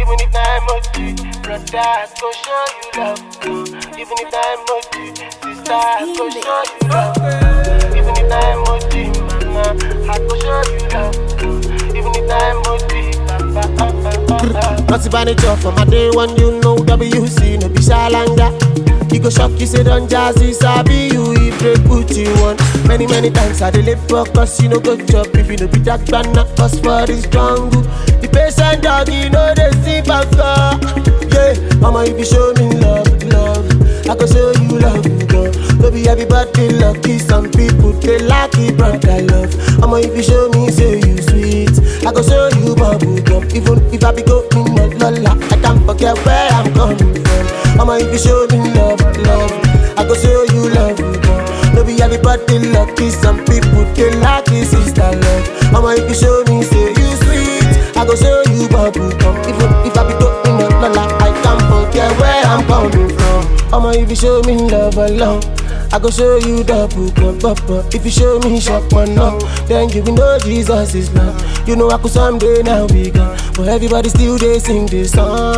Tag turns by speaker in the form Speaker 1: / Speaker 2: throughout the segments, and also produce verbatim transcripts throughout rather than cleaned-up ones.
Speaker 1: Even if I'm emoji, brother, I go show you love. Even if I'm emoji, sister, I go show you love. Even if I'm emoji, mama, I go show you love. Even if I'm emoji, papa.
Speaker 2: What's the manager for my day one? You know W C, no be Shalanga. You go shock, you say don't jazzy, sabi you if they put you on. Many, many times I delay focus, you know go chop. If you know be that banana, cause for this jungle. The patient dog, you know they see baka. Yeah, mama if you show me love, love, I go show you love, girl. Maybe everybody lucky, some people they lucky, but I love. Mama if you show me, say you sweet, I go show you bubble gum. Even if I be going not lola, I can't forget where I'm coming from. Mama if you show me love, love, I go show you love, girl. Maybe everybody lucky, some people they lucky, sister love. Mama if you show me, say you sweet, I go show you bubble gum. Even if I be going not lola, I can't forget where I'm coming from. Mama if you show me love alone, I go show you double gum, papa. If you show me shop one no, then you will know Jesus is love. You know I could someday now be gone, but everybody still they sing this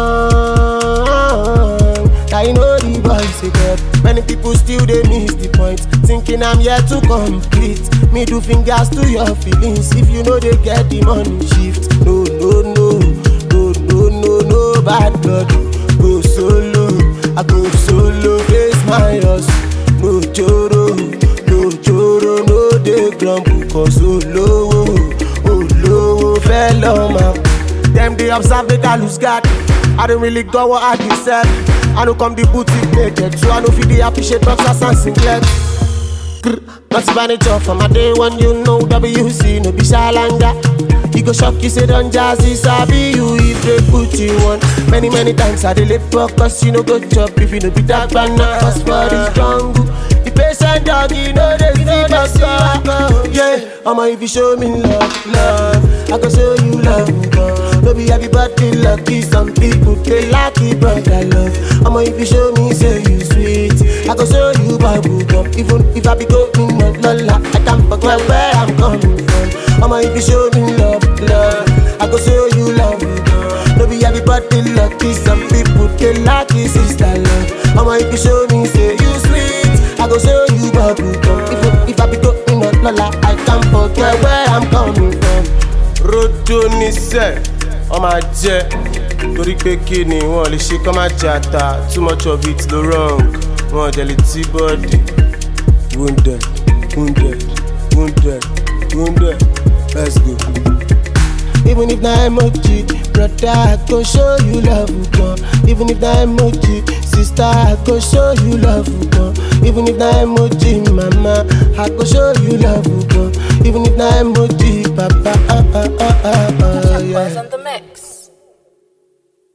Speaker 2: song. I know the voice again. Many people still they miss the point, thinking I'm here to complete. Me do fingers to your feelings. If you know they get the money shift. No, no, no, no, no, no, no bad blood. Go solo, I go solo, face my house. No joro, no joro, no de grumble. Cause oh low, oh low, fellow man. Them they observe they can lose God. I don't really go what I deserve. I don't come the boutique naked, so I don't feel the appreciate boxers and singlets. Not manager for my day one, you know W C, no be Shalanga. You go shock, you say don't jazzy, sabi you if they put you on. Many, many times I delay focus, you know go chop. If you know be that banana, cause for this jungle. The patient dog, you know they see baka. Yeah, mama if you show me love, love, I go show you love, girl. Maybe everybody lucky, some people they lucky, but I love. Mama if you show me, say you sweet, I go show you bubble gum. Even if I be going not lola, I can't forget where I'm coming from. Mama if you show me love, love, I go show you love, girl. Maybe everybody lucky, some people they lucky, sister love. Mama if you show me, say you sweet, I go show you bubble gum. Even if I be going not lola, I can't forget where I'm coming from.
Speaker 3: Rojo ni sẹ́, ọmọ ajẹ́, torí pé kí ni wọ́n lè ṣe kọ́ máa jata, too much of it ló wrong, wọ́n jẹ́ lè tí bọ́ọ̀dì. Wounded, wounded, wounded, wounded, let's go.
Speaker 2: Even if na emoji, brother, I go show you love, girl. Even if na emoji, sister, I go show you love, girl. Even if na emoji, mama, I go show you love, girl. Even if na emoji, papa, ah, ah, ah, ah, ah.